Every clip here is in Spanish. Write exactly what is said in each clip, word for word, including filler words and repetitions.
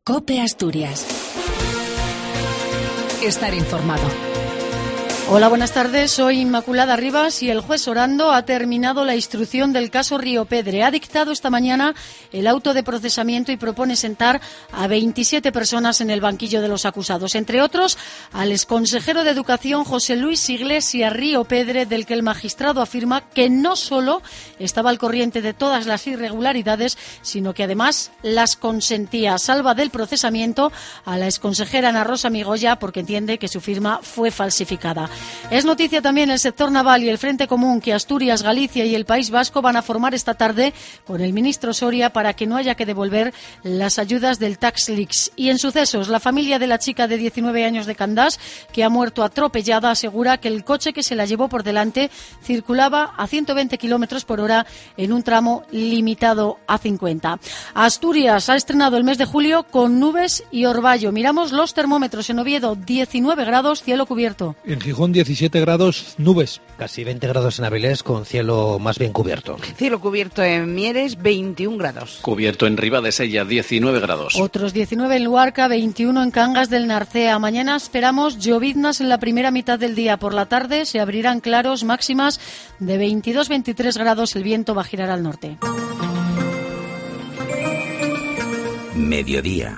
COPE Asturias. Estar informado. Hola, buenas tardes. Soy Inmaculada Rivas y el juez Orando ha terminado la instrucción del caso Río Pedre. Ha dictado esta mañana el auto de procesamiento y propone sentar a veintisiete personas en el banquillo de los acusados, entre otros al exconsejero de Educación José Luis Iglesias Río Pedre, del que el magistrado afirma que no solo estaba al corriente de todas las irregularidades, sino que además las consentía. Salva del procesamiento a la exconsejera Ana Rosa Migoya porque entiende que su firma fue falsificada. Es noticia también el sector naval y el Frente Común que Asturias, Galicia y el País Vasco van a formar esta tarde con el ministro Soria para que no haya que devolver las ayudas del Tax Leaks. Y en sucesos, la familia de la chica de diecinueve años de Candás, que ha muerto atropellada, asegura que el coche que se la llevó por delante circulaba a ciento veinte kilómetros por hora en un tramo limitado a cincuenta. Asturias ha estrenado el mes de julio con nubes y orvallo. Miramos los termómetros: en Oviedo diecinueve grados, cielo cubierto. En Gijón diecisiete grados, nubes. Casi veinte grados en Avilés, con cielo más bien cubierto. Cielo cubierto en Mieres, veintiún grados. Cubierto en Ribadesella, diecinueve grados. Otros diecinueve en Luarca, veintiuno en Cangas del Narcea. Mañana esperamos lloviznas en la primera mitad del día. Por la tarde se abrirán claros, máximas de veintidós a veintitrés grados. El viento va a girar al norte. Mediodía.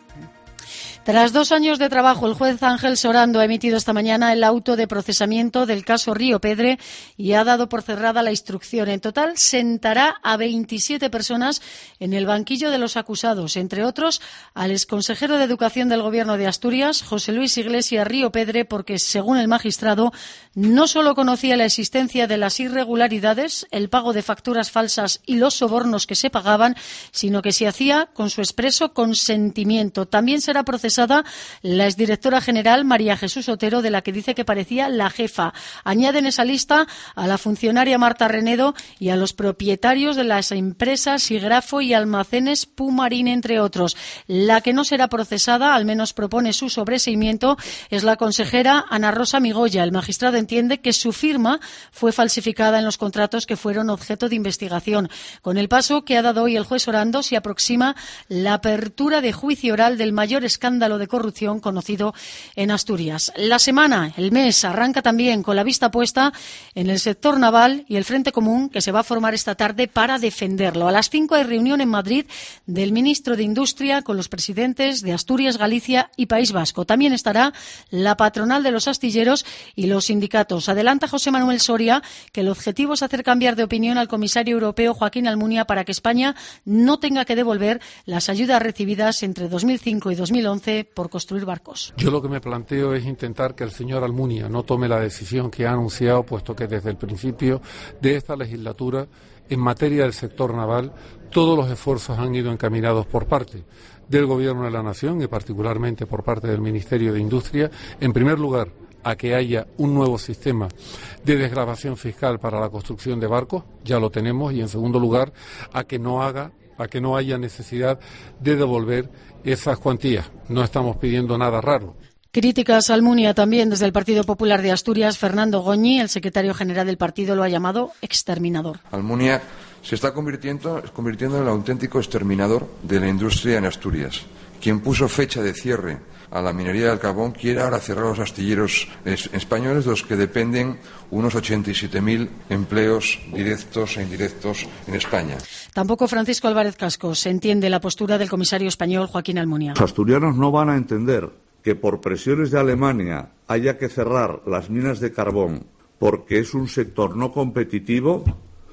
Tras dos años de trabajo, el juez Ángel Sorando ha emitido esta mañana el auto de procesamiento del caso Río Pedre y ha dado por cerrada la instrucción. En total, sentará a veintisiete personas en el banquillo de los acusados, entre otros al exconsejero de Educación del Gobierno de Asturias, José Luis Iglesias Río Pedre, porque, según el magistrado, no solo conocía la existencia de las irregularidades, el pago de facturas falsas y los sobornos que se pagaban, sino que se hacía con su expreso consentimiento. También será procesado la exdirectora general María Jesús Otero, de la que dice que parecía la jefa. Añaden esa lista a la funcionaria Marta Renedo y a los propietarios de las empresas Sigrafo y Almacenes Pumarín, entre otros. La que no será procesada, al menos propone su sobreseimiento, es la consejera Ana Rosa Migoya. El magistrado entiende que su firma fue falsificada en los contratos que fueron objeto de investigación. Con el paso que ha dado hoy el juez Orando, se aproxima la apertura de juicio oral del mayor escándalo de corrupción conocido en Asturias. La semana, el mes, arranca también con la vista puesta en el sector naval y el Frente Común, que se va a formar esta tarde para defenderlo. A las cinco hay reunión en Madrid del ministro de Industria con los presidentes de Asturias, Galicia y País Vasco. También estará la patronal de los astilleros y los sindicatos. Adelanta José Manuel Soria que el objetivo es hacer cambiar de opinión al comisario europeo Joaquín Almunia para que España no tenga que devolver las ayudas recibidas entre dos mil cinco y dos mil once por construir barcos. Yo lo que me planteo es intentar que el señor Almunia no tome la decisión que ha anunciado, puesto que desde el principio de esta legislatura, en materia del sector naval, todos los esfuerzos han ido encaminados por parte del Gobierno de la Nación y particularmente por parte del Ministerio de Industria, en primer lugar, a que haya un nuevo sistema de desgravación fiscal para la construcción de barcos, ya lo tenemos, y en segundo lugar, a que no haga a que no haya necesidad de devolver esas cuantías. No estamos pidiendo nada raro. Críticas a Almunia también desde el Partido Popular de Asturias. Fernando Goñi, el secretario general del partido, lo ha llamado exterminador. Almunia se está convirtiendo, convirtiendo en el auténtico exterminador de la industria en Asturias. Quien puso fecha de cierre a la minería del carbón quiere ahora cerrar los astilleros españoles, de los que dependen unos ochenta y siete mil empleos directos e indirectos en España. Tampoco Francisco Álvarez Cascos entiende la postura del comisario español Joaquín Almunia. Los asturianos no van a entender que por presiones de Alemania haya que cerrar las minas de carbón porque es un sector no competitivo,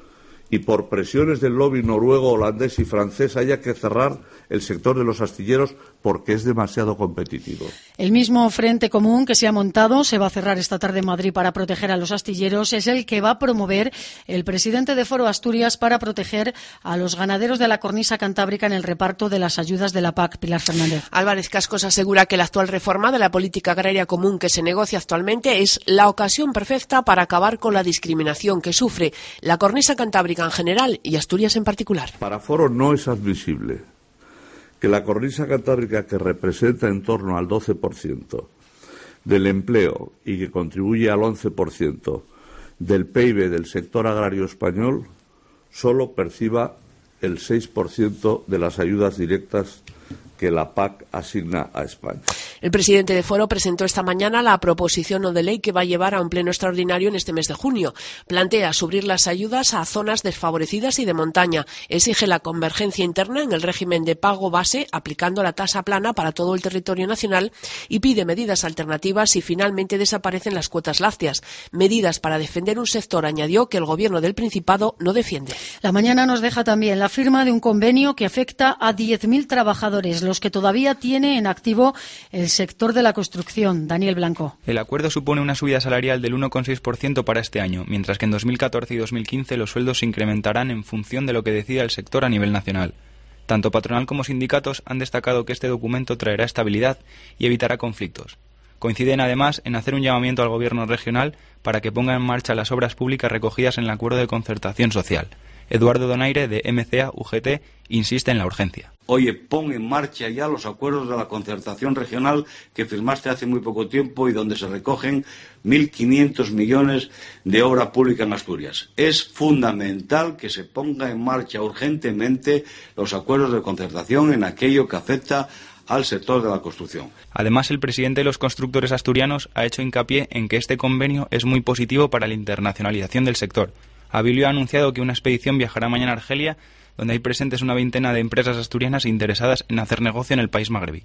y por presiones del lobby noruego, holandés y francés haya que cerrar el sector de los astilleros porque es demasiado competitivo. El mismo Frente Común que se ha montado, se va a cerrar esta tarde en Madrid para proteger a los astilleros, es el que va a promover el presidente de Foro Asturias para proteger a los ganaderos de la cornisa cantábrica en el reparto de las ayudas de la P A C. Pilar Fernández. Álvarez Cascos asegura que la actual reforma de la política agraria común que se negocia actualmente es la ocasión perfecta para acabar con la discriminación que sufre la cornisa cantábrica en general y Asturias en particular. Para Foro no es admisible que la cornisa cantábrica, que representa en torno al doce por ciento del empleo y que contribuye al once por ciento del P I B del sector agrario español, solo perciba el seis por ciento de las ayudas directas que la P A C asigna a España. El presidente de Foro presentó esta mañana la proposición no de ley que va a llevar a un pleno extraordinario en este mes de junio. Plantea subir las ayudas a zonas desfavorecidas y de montaña. Exige la convergencia interna en el régimen de pago base, aplicando la tasa plana para todo el territorio nacional, y pide medidas alternativas si finalmente desaparecen las cuotas lácteas. Medidas para defender un sector, añadió, que el gobierno del Principado no defiende. La mañana nos deja también la firma de un convenio que afecta a diez mil trabajadores, los que todavía tiene en activo el sector de la construcción. Daniel Blanco. El acuerdo supone una subida salarial del uno coma seis por ciento para este año, mientras que en dos mil catorce y dos mil quince los sueldos se incrementarán en función de lo que decida el sector a nivel nacional. Tanto patronal como sindicatos han destacado que este documento traerá estabilidad y evitará conflictos. Coinciden además en hacer un llamamiento al gobierno regional para que ponga en marcha las obras públicas recogidas en el acuerdo de concertación social. Eduardo Donaire, de M C A U G T, insiste en la urgencia. Oye, pon en marcha ya los acuerdos de la concertación regional que firmaste hace muy poco tiempo y donde se recogen mil quinientos millones de obra pública en Asturias. Es fundamental que se ponga en marcha urgentemente los acuerdos de concertación en aquello que afecta al sector de la construcción. Además, el presidente de los constructores asturianos ha hecho hincapié en que este convenio es muy positivo para la internacionalización del sector. Abilio ha anunciado que una expedición viajará mañana a Argelia, donde hay presentes una veintena de empresas asturianas interesadas en hacer negocio en el país magrebí.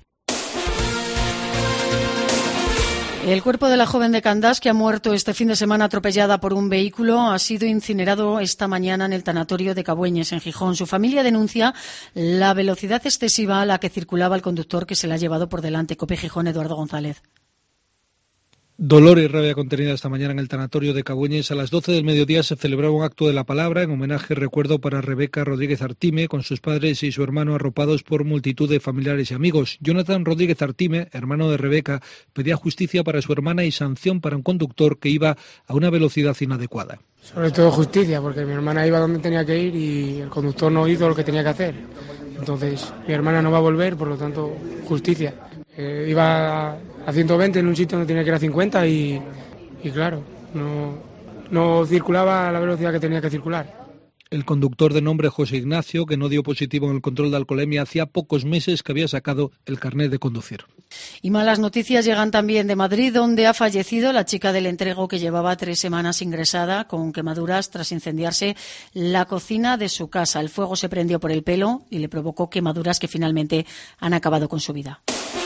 El cuerpo de la joven de Candás, que ha muerto este fin de semana atropellada por un vehículo, ha sido incinerado esta mañana en el tanatorio de Cabueñes, en Gijón. Su familia denuncia la velocidad excesiva a la que circulaba el conductor, que se la ha llevado por delante. COPE Gijón, Eduardo González. Dolor y rabia contenida esta mañana en el tanatorio de Cabueñes. A las doce del mediodía se celebraba un acto de la palabra en homenaje y recuerdo para Rebeca Rodríguez Artime, con sus padres y su hermano arropados por multitud de familiares y amigos. Jonathan Rodríguez Artime, hermano de Rebeca, pedía justicia para su hermana y sanción para un conductor que iba a una velocidad inadecuada. Sobre todo justicia, porque mi hermana iba donde tenía que ir y el conductor no hizo lo que tenía que hacer. Entonces, mi hermana no va a volver, por lo tanto, justicia. Eh, iba a ciento veinte en un sitio donde tenía que ir a cincuenta y, y claro, no, no circulaba a la velocidad que tenía que circular. El conductor de nombre José Ignacio, que no dio positivo en el control de alcoholemia, hacía pocos meses que había sacado el carnet de conducir. Y malas noticias llegan también de Madrid, donde ha fallecido la chica del Entrego, que llevaba tres semanas ingresada con quemaduras tras incendiarse la cocina de su casa. El fuego se prendió por el pelo y le provocó quemaduras que finalmente han acabado con su vida.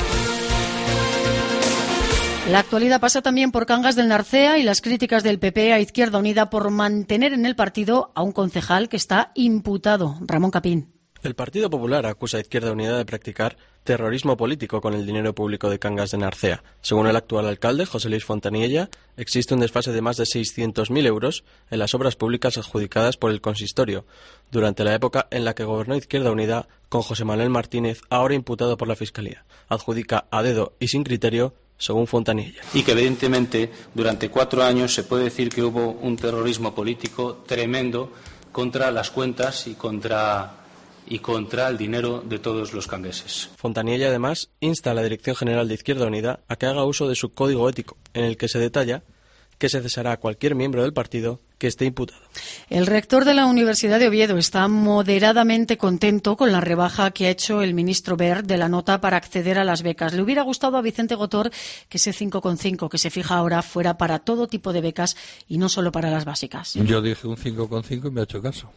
La actualidad pasa también por Cangas del Narcea y las críticas del P P a Izquierda Unida por mantener en el partido a un concejal que está imputado. Ramón Capín. El Partido Popular acusa a Izquierda Unida de practicar terrorismo político con el dinero público de Cangas de Narcea. Según el actual alcalde, José Luis Fontaniella, existe un desfase de más de seiscientos mil euros en las obras públicas adjudicadas por el consistorio, durante la época en la que gobernó Izquierda Unida con José Manuel Martínez, ahora imputado por la Fiscalía. Adjudica a dedo y sin criterio, según Fontanilla. Y que evidentemente durante cuatro años se puede decir que hubo un terrorismo político tremendo contra las cuentas y contra, y contra el dinero de todos los cangueses. Fontanilla además insta a la Dirección General de Izquierda Unida a que haga uso de su código ético, en el que se detalla que se cesará a cualquier miembro del partido que esté imputado. El rector de la Universidad de Oviedo está moderadamente contento con la rebaja que ha hecho el ministro Wert de la nota para acceder a las becas. Le hubiera gustado a Vicente Gotor que ese cinco coma cinco que se fija ahora fuera para todo tipo de becas y no solo para las básicas. Yo dije un cinco coma cinco y me ha hecho caso.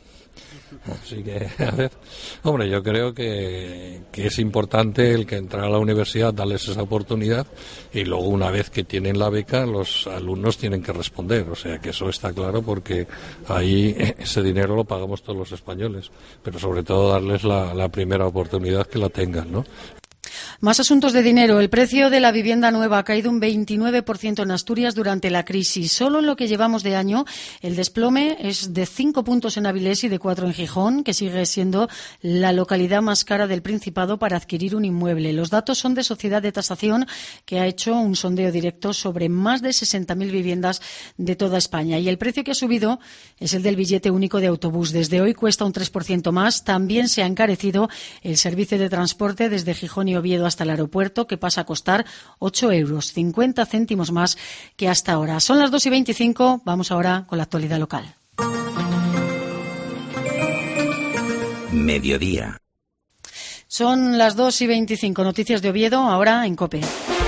Así que, a ver, hombre, yo creo que, que es importante el que entrar a la universidad, darles esa oportunidad y luego una vez que tienen la beca, los alumnos tienen que responder. O sea que eso está claro porque ahí ese dinero lo pagamos todos los españoles, pero sobre todo darles la, la primera oportunidad que la tengan, ¿no? Más asuntos de dinero. El precio de la vivienda nueva ha caído un veintinueve por ciento en Asturias durante la crisis. Solo en lo que llevamos de año, el desplome es de cinco puntos en Avilés y de cuatro en Gijón, que sigue siendo la localidad más cara del Principado para adquirir un inmueble. Los datos son de Sociedad de Tasación, que ha hecho un sondeo directo sobre más de sesenta mil viviendas de toda España. Y el precio que ha subido es el del billete único de autobús. Desde hoy cuesta un tres por ciento más. También se ha encarecido el servicio de transporte desde Gijón y Oviedo hasta el aeropuerto, que pasa a costar ocho euros, cincuenta céntimos más que hasta ahora. Son las dos y veinticinco, vamos ahora con la actualidad local. Mediodía. Son las dos y veinticinco. Noticias de Oviedo, ahora en COPE.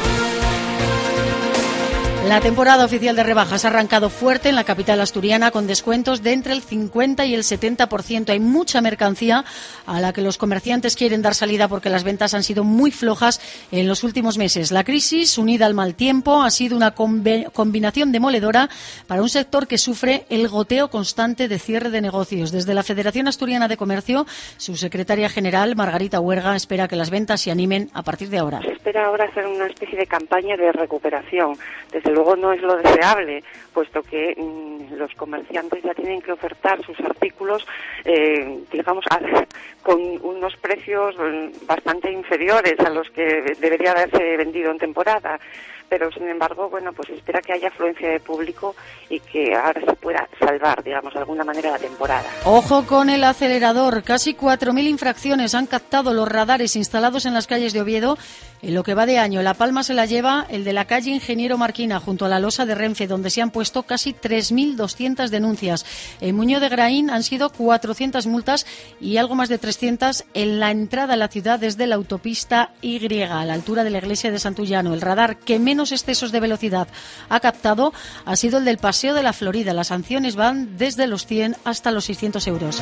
La temporada oficial de rebajas ha arrancado fuerte en la capital asturiana con descuentos de entre el cincuenta y el setenta por ciento. Hay mucha mercancía a la que los comerciantes quieren dar salida porque las ventas han sido muy flojas en los últimos meses. La crisis, unida al mal tiempo, ha sido una combinación demoledora para un sector que sufre el goteo constante de cierre de negocios. Desde la Federación Asturiana de Comercio, su secretaria general, Margarita Huerga, espera que las ventas se animen a partir de ahora. Se espera ahora hacer una especie de campaña de recuperación. Desde luego no es lo deseable, puesto que mmm, los comerciantes ya tienen que ofertar sus artículos, eh, digamos, a, con unos precios bastante inferiores a los que debería haberse vendido en temporada. Pero, sin embargo, bueno, pues espera que haya afluencia de público y que ahora se pueda salvar, digamos, de alguna manera la temporada. Ojo con el acelerador. Casi cuatro mil infracciones han captado los radares instalados en las calles de Oviedo. En lo que va de año, la palma se la lleva el de la calle Ingeniero Marquina, junto a la losa de Renfe, donde se han puesto casi tres mil doscientas denuncias. En Muñoz de Graín han sido cuatrocientas multas y algo más de trescientas en la entrada a la ciudad desde la autopista Y, a la altura de la iglesia de Santullano. El radar que menos excesos de velocidad ha captado ha sido el del Paseo de la Florida. Las sanciones van desde los cien hasta los seiscientos euros.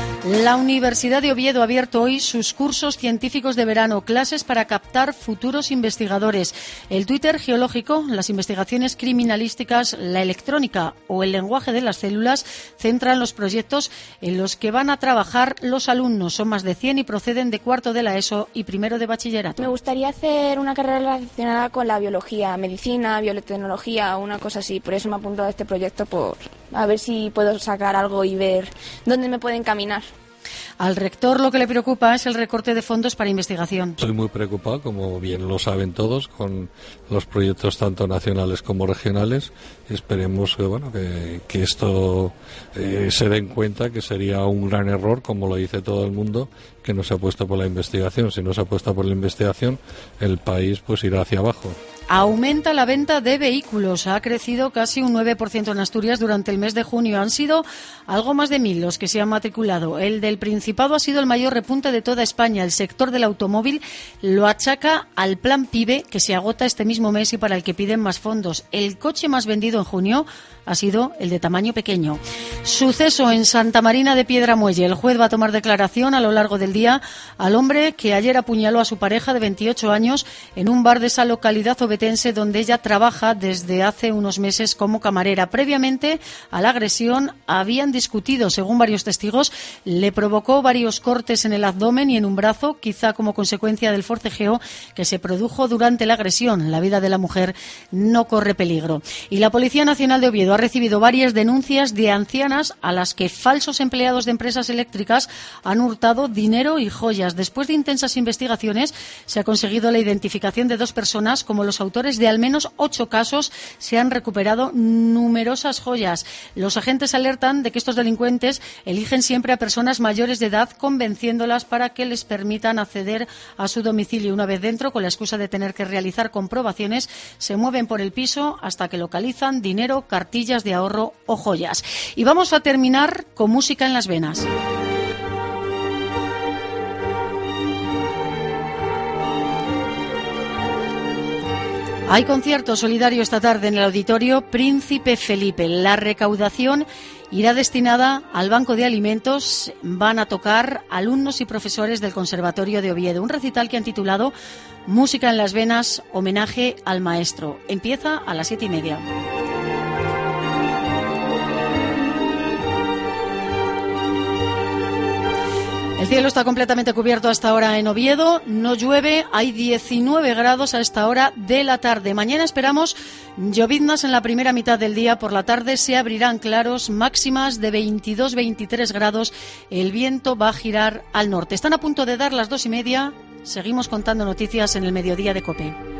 La Universidad de Oviedo ha abierto hoy sus cursos científicos de verano, clases para captar futuros investigadores. El Twitter geológico, las investigaciones criminalísticas, la electrónica o el lenguaje de las células centran los proyectos en los que van a trabajar los alumnos. Son más de cien y proceden de cuarto de la ESO y primero de bachillerato. Me gustaría hacer una carrera relacionada con la biología, medicina, biotecnología, una cosa así. Por eso me he apuntado a este proyecto, por a ver si puedo sacar algo y ver dónde me pueden encaminar. Al rector lo que le preocupa es el recorte de fondos para investigación. Estoy muy preocupado, como bien lo saben todos, con los proyectos tanto nacionales como regionales. Esperemos que, bueno, que, que esto eh, se den cuenta que sería un gran error, como lo dice todo el mundo, que no se ha puesto por la investigación. Si no se apuesta por la investigación, el país pues irá hacia abajo. Aumenta la venta de vehículos. Ha crecido casi un nueve por ciento en Asturias durante el mes de junio. Han sido algo más de mil los que se han matriculado. El del Principado ha sido el mayor repunte de toda España. El sector del automóvil lo achaca al plan PIBE, que se agota este mismo mes y para el que piden más fondos. El coche más vendido en junio ha sido el de tamaño pequeño. Suceso en Santa Marina de Piedramuelle. El juez va a tomar declaración a lo largo del día al hombre que ayer apuñaló a su pareja de veintiocho años en un bar de esa localidad obetense donde ella trabaja desde hace unos meses como camarera. Previamente a la agresión habían discutido, según varios testigos, le provocó varios cortes en el abdomen y en un brazo, quizá como consecuencia del forcejeo que se produjo durante la agresión. La vida de la mujer no corre peligro. Y la Policía Nacional de Oviedo ha recibido varias denuncias de ancianas a las que falsos empleados de empresas eléctricas han hurtado dinero y joyas. Después de intensas investigaciones, se ha conseguido la identificación de dos personas como los autores de al menos ocho casos. Se han recuperado numerosas joyas. Los agentes alertan de que estos delincuentes eligen siempre a personas mayores de edad, convenciéndolas para que les permitan acceder a su domicilio. Una vez dentro, con la excusa de tener que realizar comprobaciones, se mueven por el piso hasta que localizan dinero, cartillas de ahorro o joyas. Y vamos a terminar con música en las venas. Hay concierto solidario esta tarde en el Auditorio Príncipe Felipe. La recaudación irá destinada al Banco de Alimentos. Van a tocar alumnos y profesores del Conservatorio de Oviedo. Un recital que han titulado Música en las venas, homenaje al maestro. Empieza a las siete y media. El cielo está completamente cubierto hasta ahora en Oviedo, no llueve, hay diecinueve grados a esta hora de la tarde. Mañana esperamos lloviznas en la primera mitad del día, por la tarde se abrirán claros, máximas de veintidós a veintitrés grados, el viento va a girar al norte. Están a punto de dar las dos y media, seguimos contando noticias en el mediodía de COPE.